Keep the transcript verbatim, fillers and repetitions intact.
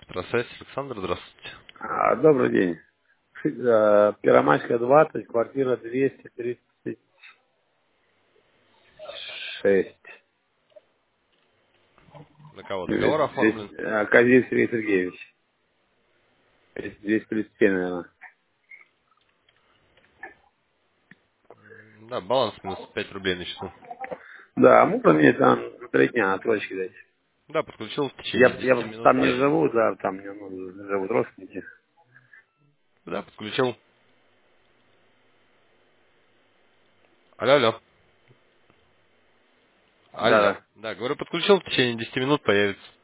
Здравствуйте, Александр, здравствуйте. А, добрый день. Э, Первомайская двадцать, квартира двести тридцать шесть. На кого Здесь, договор здесь, оформлен? э, Козин Сергей Сергеевич. Здесь тридцать семь, наверное. М, Да, баланс минус пять рублей на счету. Да, а можно мне там на три дня отсрочки дать? Да, подключил в Я, течение я десяти просто минут там не появится. живу, да, там мне ну, живут родственники. Да, подключил. Алло, алло. Да, Алло. да. Да, говорю, подключил в течение десяти минут появится.